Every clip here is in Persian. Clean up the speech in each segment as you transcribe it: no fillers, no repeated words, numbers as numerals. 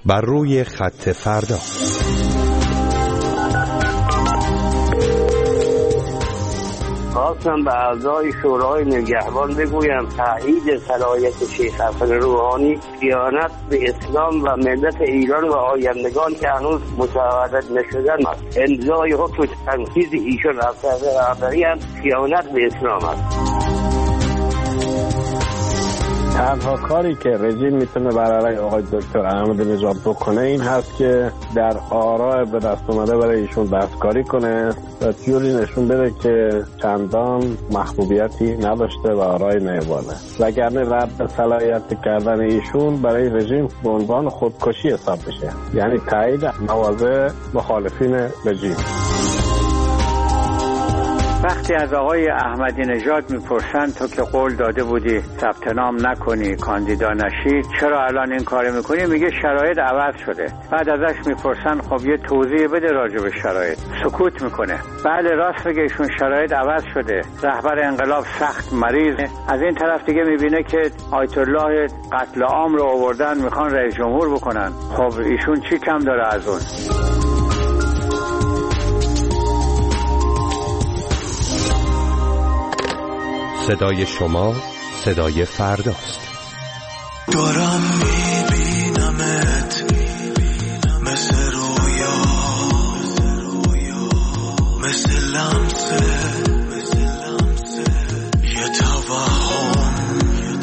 بر روی خط فردا. خواستم به اعضای شورای نگهبان بگویم تایید صلاحیت شیخ حسن روحانی خیانت به اسلام و ملت ایران و آیندگان که هنوز متولد نشدن است. امضای حکم تنفیذ ایشان از طرف رهبری هم خیانت به اسلام است. تنها کاری که رژیم میتونه برای آقای دکتر احمدی نژاد بکنه این هست که در آراء به دست اومده برای ایشون دستکاری کنه و جوری نشون بده که چندان محبوبیتی نداشته و آرای نیابانه، وگرنه رد صلاحیت کردن ایشون برای رژیم به عنوان خودکشی حساب بشه، یعنی تایید مواضع مخالفین رژیم. وقتی از آقای احمدی نژاد میپرسن تو که قول داده بودی ثبت نام نکنی کاندیدا نشی چرا الان این کار میکنی، میگه شرایط عوض شده. بعد ازش میپرسن خب یه توضیح بده راجع به شرایط، سکوت میکنه. بله راست میگه ایشون شرایط عوض شده، رهبر انقلاب سخت مریض. از این طرف دیگه میبینه که آیت الله قتل عام رو آوردن میخوان رئیس جمهور بکنن. خب ایشون چی کم داره از اون؟ صدای شما صدای فرداست. دارم میبینمت مثل رویا، مثل لمسه یه توهم.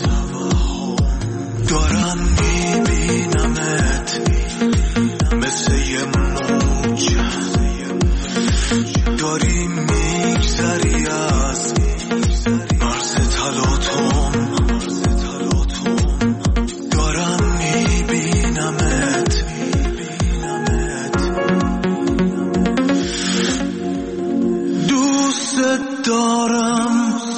دارم میبینمت مثل یه موج، داری میگذری از مرز تلاطم. دارم میبینمت دوست دارم.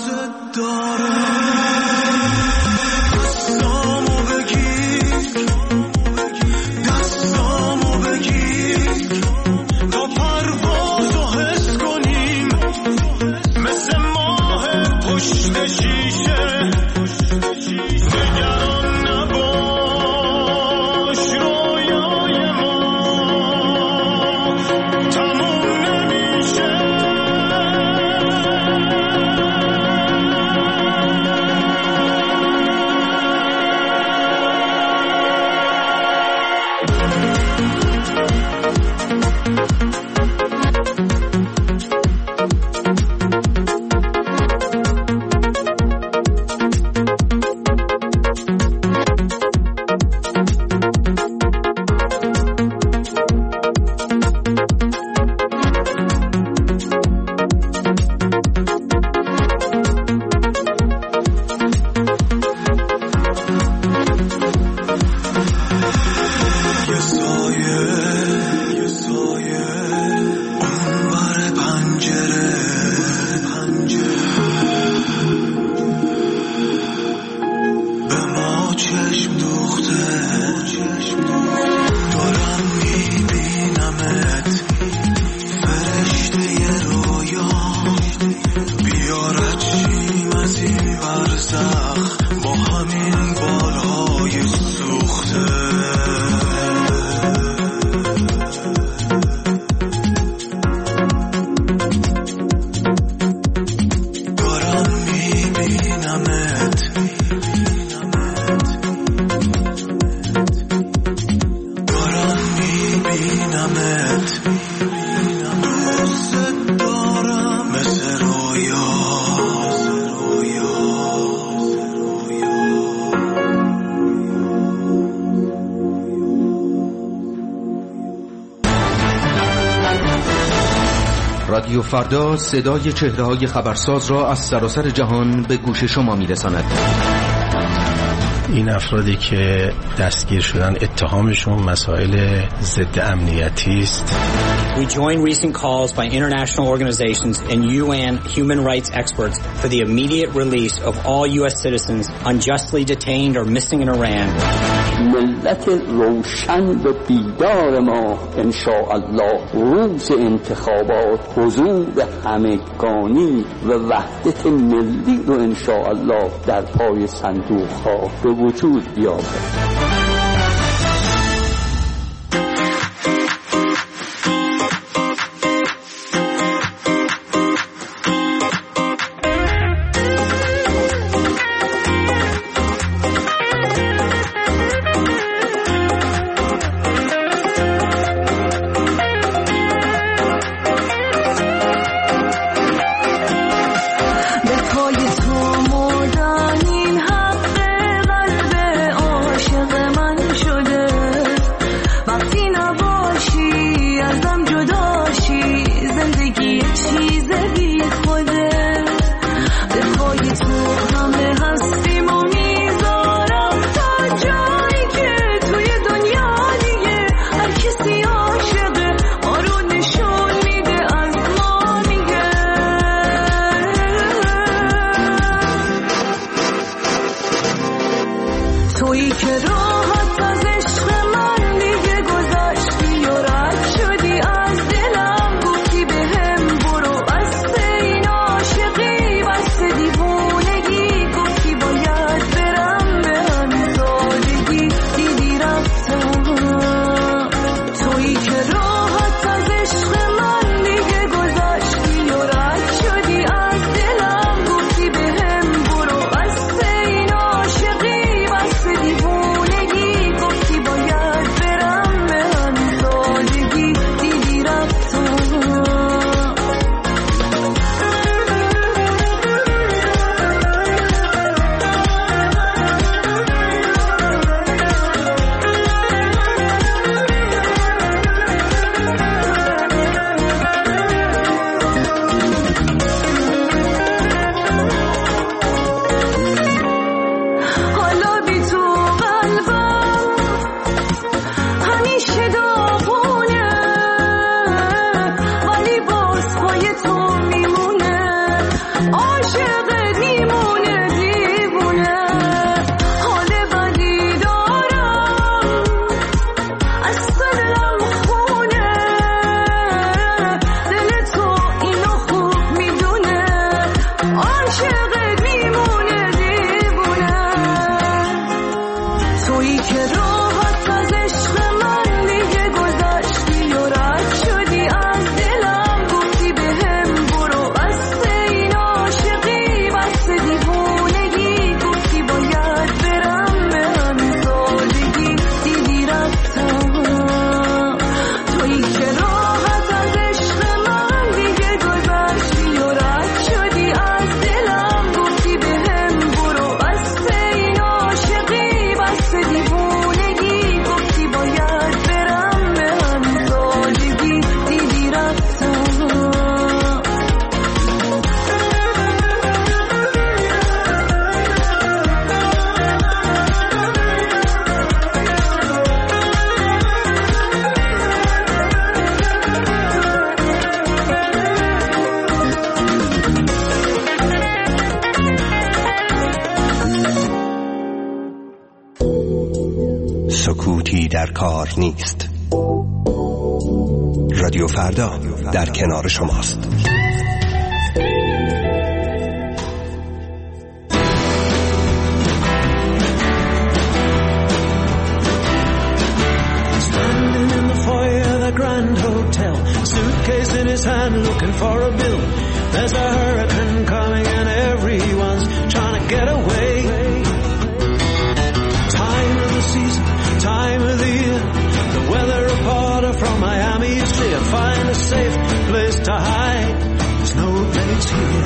رادیو فردا صدای چهره‌های خبرساز را از سراسر جهان به گوش شما می‌رساند. این افرادی که دستگیر شدن اتهامشون مسائل ضد امنیتی است. We join recent calls by international organizations and UN human rights experts for the immediate release of all US citizens unjustly detained or missing in Iran. ملت روشن و بیدار ما انشاءالله روز انتخابات حضور همگانی و وحدت ملی رو انشاءالله در پای صندوق ها به وجود بیاورد. تویی که راحت از عشق من دیگه گذشتی و رد شدی از دلم، گفتی بهم برو بسته این عاشقی بسته دیوونگی، گفتی باید برم به همین سادگی، دیدی رفتم. تویی که راحت از عشق من دیگه گذشتی و رد شدی از دلم، گفتی بهم برو بسته این عاشقی بسته دیوونگی، گفتی باید برم به همین سادگی، دیدی رفتم. حالا بی تو قلبم همیشه داغونه، ولی باز پای تو میمونه، عاشقت میمونه دیوونه. حال بدی دارم از دلم خونه، دل تو اینو خوب میدونه، عاشقت میمونه دیوونه. تویی که راحت از عشق من دیگه گذشتی و رد شدی از دلم، گفتی بهم برو بسته این عاشقی بسته دیوونگی، گفتی باید برم به همین سادگی، دیدی رفتم. تویی که راحت از عشق من دیگه گذشتی و رد شدی از دلم، گفتی بهم برو بسته این عاشقی بسته دیوونگی، گفتی باید برم به همین سادگی، دیدی رفتم. سکوتی در کار نیست. رادیو فردا در کنار شماست. Standing in the foyer of the Grand Hotel, suitcase in his hand looking for a bill. There's a hurricane coming and everyone's trying to get away. Time of the season, time of the year, the weather reporter from Miami is clear. Find a safe place to hide, there's no place here.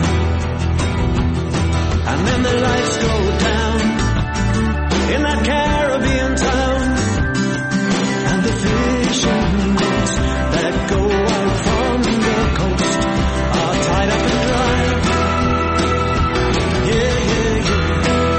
And then the lights go down in that Caribbean town, and the fishing boats that go out from the coast are tied up and dry. Yeah, yeah, yeah.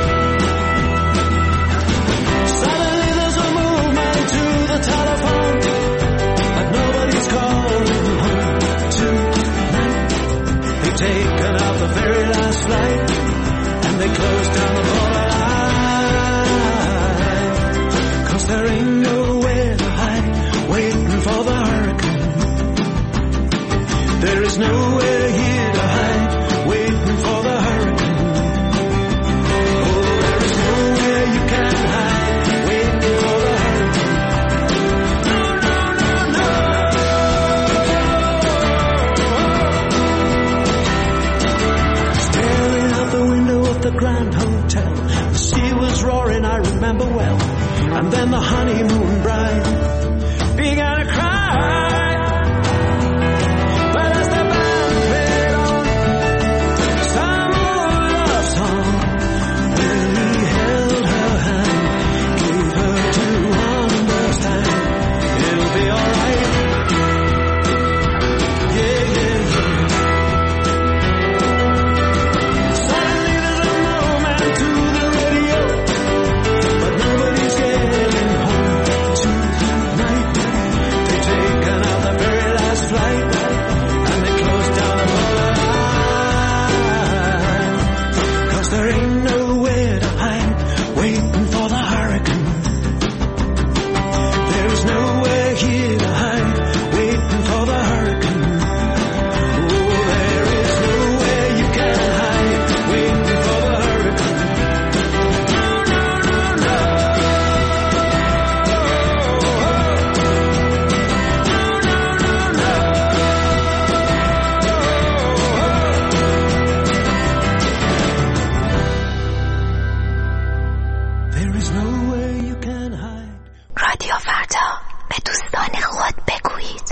Suddenly there's a movement to the telephone, but nobody's calling home tonight. They've taken out the very last flight, and they closed down the borderline, 'cause there ain't nowhere to hide, waiting for the hurricane. There is nowhere here to hide, waiting for the hurricane. Oh, there is nowhere you can hide, waiting for the hurricane. No, no, no, no. Staring out the window of the Grand Hotel, the sea was roaring, I remember well. And then the honeymoon bride began to cry. But as the band played on some old love song, when he held her hand, gave her to understand it'll be alright. Yeah, yeah, yeah. Suddenly there's a moment to the radio, but nobody's getting home tonight. رادیو فردا، به دوستان خود بگویید.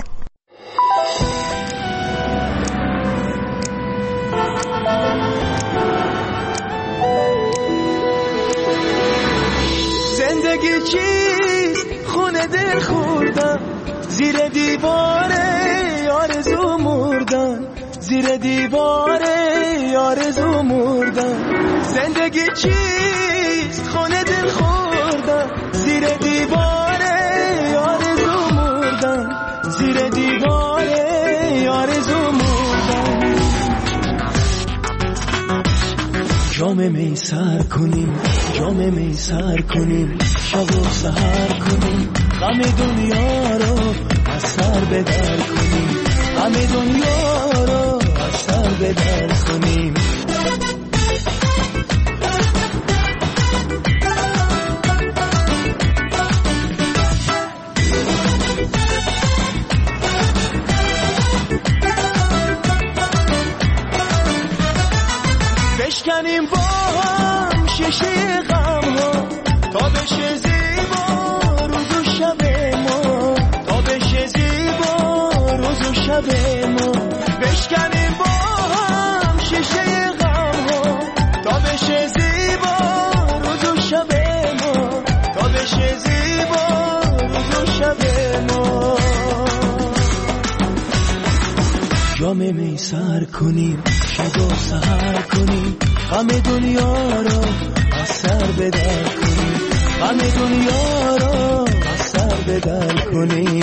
زندگی چیست؟ خونه دل خوردن، زیر دیواره آرزو مردن، زیر دیواره آرزو مردن. زندگی چیست؟ خونه دل خوردن، زیر دیواره آرزو مردن، زیر دیواره آرزو مردن. جام می سر کنیم، جام می سر کنیم، شب و سحر کنیم، غم دنیا رو از سر به در کنیم، غم دنیا رو از سر به در کنیم. بشکنیم با هم شیشه غم ها تا بشه زیبا روز و شب ما، تا بشه زیبا روز و شب ما. بشکنیم با هم شیشه غم ها تا بشه زیبا روز و شب ما، تا بشه زیبا روز و شب ما. جام می سر کنیم، شب و سحر کنیم، غم دنیا رو از سر به در کنیم، غم دنیا رو از سر به در کنیم.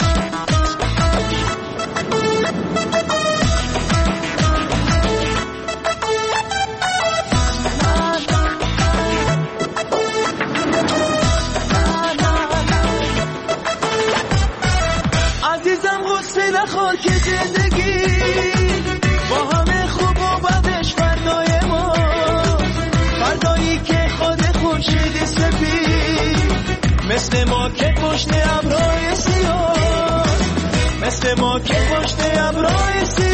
عزیزم غصه نخور که زندگی با همه خوب و بدش فردای ما، فردایی که خود خورشید سفید مثل ما که پشت ابرهای سیاه، مثل ما که پشت ابرهای سیاه.